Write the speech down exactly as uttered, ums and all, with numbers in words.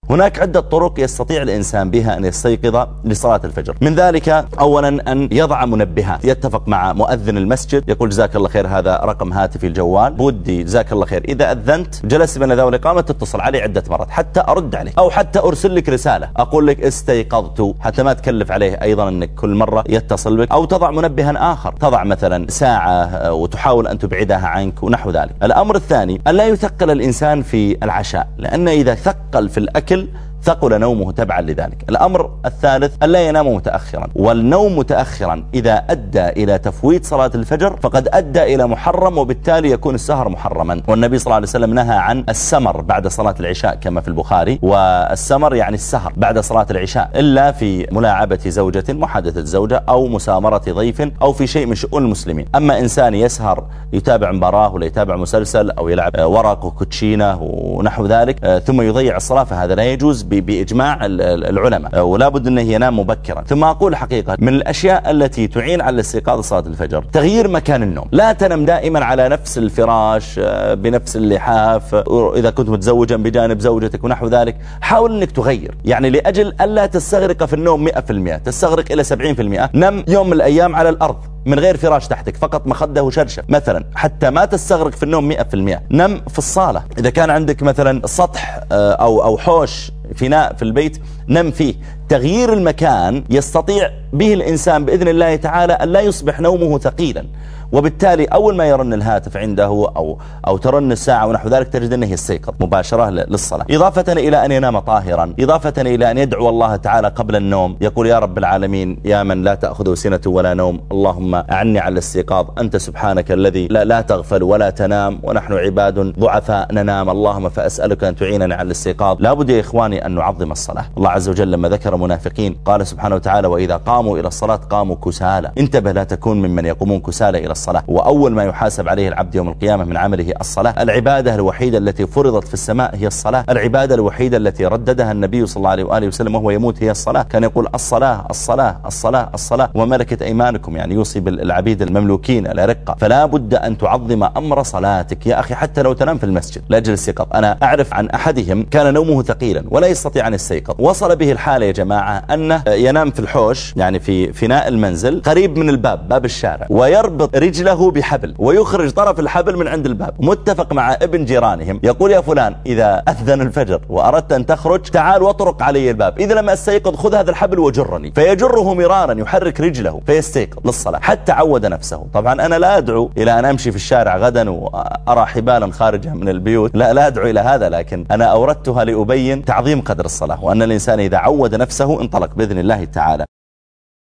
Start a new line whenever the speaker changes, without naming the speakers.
هناك عدة طرق يستطيع الإنسان بها أن يستيقظ لصلاة الفجر. من ذلك أولا أن يضع منبهات، يتفق مع مؤذن المسجد يقول جزاك الله خير هذا رقم هاتفي الجوال، بودي جزاك الله خير إذا أذنت جلست بين ذا والإقامة تتصل علي عدة مرات حتى أرد عليه، أو حتى أرسل لك رسالة أقول لك استيقظت، حتى ما تكلف عليه أيضا أنك كل مرة يتصل بك. أو تضع منبها آخر، تضع مثلا ساعة وتحاول أن تبعدها عنك ونحو ذلك. الأمر الثاني أن لا يثقل الإنسان في العشاء، لأن إذا ثقل في الأكل ثقل نومه تبعا لذلك. الأمر الثالث ألا ينام متأخرا، والنوم متأخرا إذا أدى إلى تفويت صلاة الفجر فقد أدى إلى محرم، وبالتالي يكون السهر محرما. والنبي صلى الله عليه وسلم نهى عن السمر بعد صلاة العشاء كما في البخاري، والسمر يعني السهر بعد صلاة العشاء إلا في ملاعبة زوجة، محادثة زوجة، أو مسامرة ضيف، أو في شيء من شؤون المسلمين. أما إنسان يسهر يتابع مباراة ولا يتابع مسلسل أو يلعب ورق وكوتشينة ونحو ذلك ثم يضيع الصلاة فهذا لا يجوز بإجماع العلماء، ولا بد أنه ينام مبكرا. ثم أقول حقيقة من الأشياء التي تعين على الاستيقاظ صلاة الفجر تغيير مكان النوم. لا تنم دائما على نفس الفراش بنفس اللحاف، إذا كنت متزوجا بجانب زوجتك ونحو ذلك حاول أنك تغير، يعني لأجل ألا تستغرق في النوم مئة في المئة، تستغرق إلى سبعين في المئة. نم يوم من الأيام على الأرض من غير فراش تحتك، فقط مخده وشرشف مثلا، حتى ما تستغرق في النوم مئة في المئة. نم في الصالة، إذا كان عندك مثلا سطح أو أو حوش فناء في البيت نم فيه. تغيير المكان يستطيع به الإنسان بإذن الله تعالى أن لا يصبح نومه ثقيلا، وبالتالي أول ما يرن الهاتف عنده أو, أو ترن الساعة ونحو ذلك تجد أنه يستيقظ مباشرة للصلاة، إضافة إلى أن ينام طاهرا، إضافة إلى أن يدعو الله تعالى قبل النوم، يقول يا رب العالمين يا من لا تأخذه سنة ولا نوم اللهم أعني على الاستيقاظ، أنت سبحانك الذي لا, لا تغفل ولا تنام ونحن عباد ضعفاء ننام، اللهم فأسألك أن تعيننا على الاستيقاظ. لا بد يا إخواني أن نعظم الصلاة. الله عز وجل لما ذكر منافقين قال سبحانه وتعالى وإذا قاموا إلى الصلاة قاموا كسالى. انتبه لا تكون ممن يقومون كسالى إلى الصلاة. وأول ما يحاسب عليه العبد يوم القيامة من عمله الصلاة. العبادة الوحيدة التي فرضت في السماء هي الصلاة. العبادة الوحيدة التي رددها النبي صلى الله عليه وآله وسلم وهو يموت هي الصلاة. كان يقول الصلاة الصلاة الصلاة الصلاة وملكت أيمانكم، يعني يوصي بالعبيد المملوكين الأرقة. فلا بد أن تعظم أمر صلاتك يا أخي حتى لو تنام في المسجد لأجل الاستيقاظ. أنا أعرف عن أحدهم كان نومه ثقيلا ولا يستطيع أن يستيقظ، وصل به الحالة يا جماعة أنه ينام في الحوش يعني في فناء المنزل قريب من الباب، باب الشارع، ويربط رجله بحبل ويخرج طرف الحبل من عند الباب، متفق مع ابن جيرانهم يقول يا فلان إذا أذن الفجر وأردت أن تخرج تعال واطرق علي الباب، إذا لم أستيقظ خذ هذا الحبل وجرني. فيجره مرارا يحرك رجله فيستيقظ للصلاة حتى عود نفسه. طبعا أنا لا أدعو إلى أن أمشي في الشارع غدا وأرى حبالا خارجها من البيوت، لا لا أدعو إلى هذا، لكن أنا أوردتها لأبين تعظيم قدر الصلاة، وأن الإنسان إذا عود نفسه انطلق بإذن الله تعالى.